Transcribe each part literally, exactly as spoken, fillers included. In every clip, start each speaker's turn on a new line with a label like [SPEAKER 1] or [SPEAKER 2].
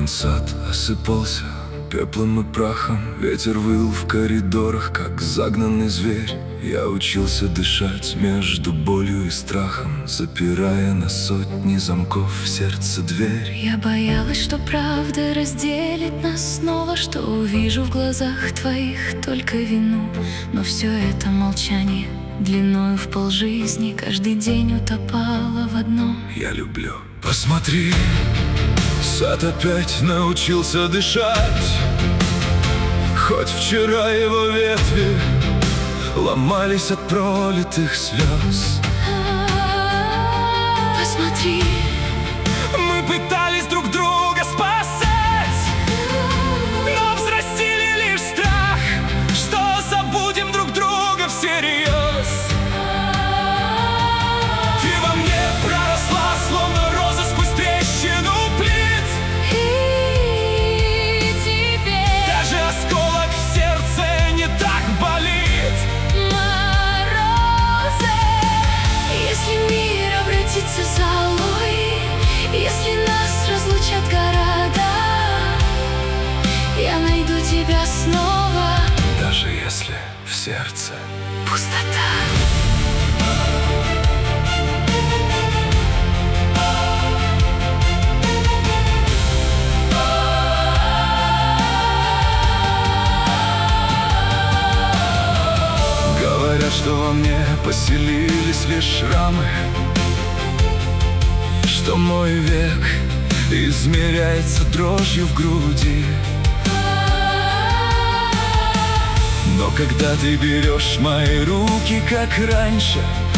[SPEAKER 1] сад осыпался пеплом и прахом. Ветер выл в коридорах, как загнанный зверь. Я учился дышать между болью и страхом, запирая на сотни замков в сердце дверь.
[SPEAKER 2] Я боялась, что правда разделит нас снова, что увижу в глазах твоих только вину. Но все это молчание длиною в полжизни каждый день утопало в одном:
[SPEAKER 1] я люблю. Посмотри, сад опять научился дышать, хоть вчера его ветви ломались от пролитых слез.
[SPEAKER 2] Посмотри,
[SPEAKER 1] мы пытались друг друга спасать, но взрастили лишь страх, что забудем друг друга всерьез. Ты во мне проросла, словно роза сквозь трещину плит,
[SPEAKER 2] и теперь
[SPEAKER 1] даже осколок в сердце не так болит.
[SPEAKER 2] Морозы, если мир обратится золой, если нас разлучат города, я найду тебя снова,
[SPEAKER 1] даже если в сердце
[SPEAKER 2] пустота.
[SPEAKER 1] Говорят, что во мне поселились лишь шрамы, что мой век измеряется дрожью в груди. Но когда ты берешь мои руки, как раньше,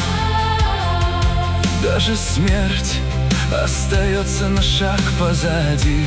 [SPEAKER 1] даже смерть остается на шаг позади.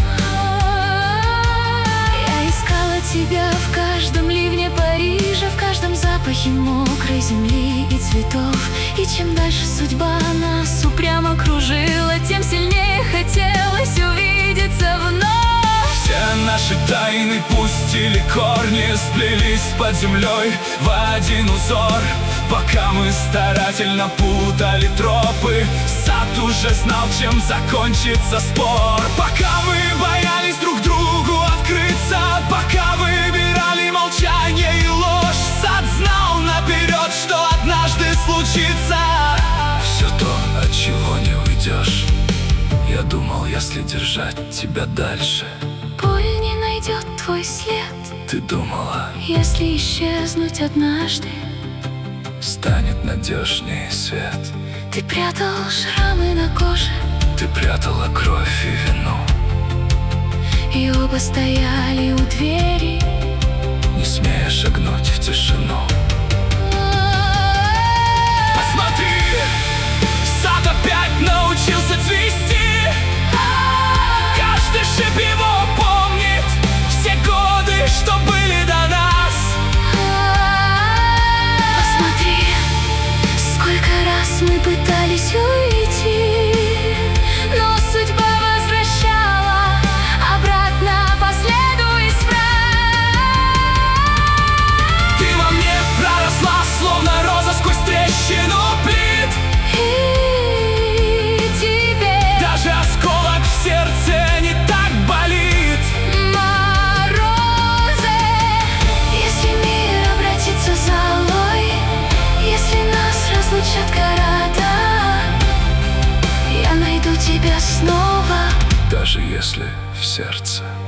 [SPEAKER 2] Я искала тебя в каждом ливне Парижа, в каждом запахе мокрой земли и цветов. И чем дальше судьба нас упрямо кружила, тем сильнее хотелось увидеться вновь.
[SPEAKER 1] Все наши тайны пустили корни, сплелись под землей в один узор. Пока мы старательно путали тропы, сад уже знал, чем закончится спор. Пока мы боялись друг другу открыться, пока выбирали молчание и ложь, сад знал наперед, что однажды случится. Все то, от чего не уйдешь. Я думал, если держать тебя дальше,
[SPEAKER 2] боль не найдет твой след.
[SPEAKER 1] ты думала,
[SPEAKER 2] если исчезнуть однажды,
[SPEAKER 1] станет надежнее свет.
[SPEAKER 2] ты прятал шрамы на коже,
[SPEAKER 1] Ты прятала кровь и вину,
[SPEAKER 2] и оба стояли у двери,
[SPEAKER 1] не смея шагнуть в тишину. Посмотри, сад опять научился цвести, каждый шип его помнит, все годы, что были до нас.
[SPEAKER 2] Посмотри, сколько раз мы пытались уйти, но судьба возвращала обратно по следу из врат.
[SPEAKER 1] Ты во мне проросла, словно роза сквозь трещину плит,
[SPEAKER 2] И теперь
[SPEAKER 1] даже осколок в сердце не так болит.
[SPEAKER 2] морозы, если мир обратится золой, если нас разлучат города, я найду тебя снова,
[SPEAKER 1] Даже если в сердце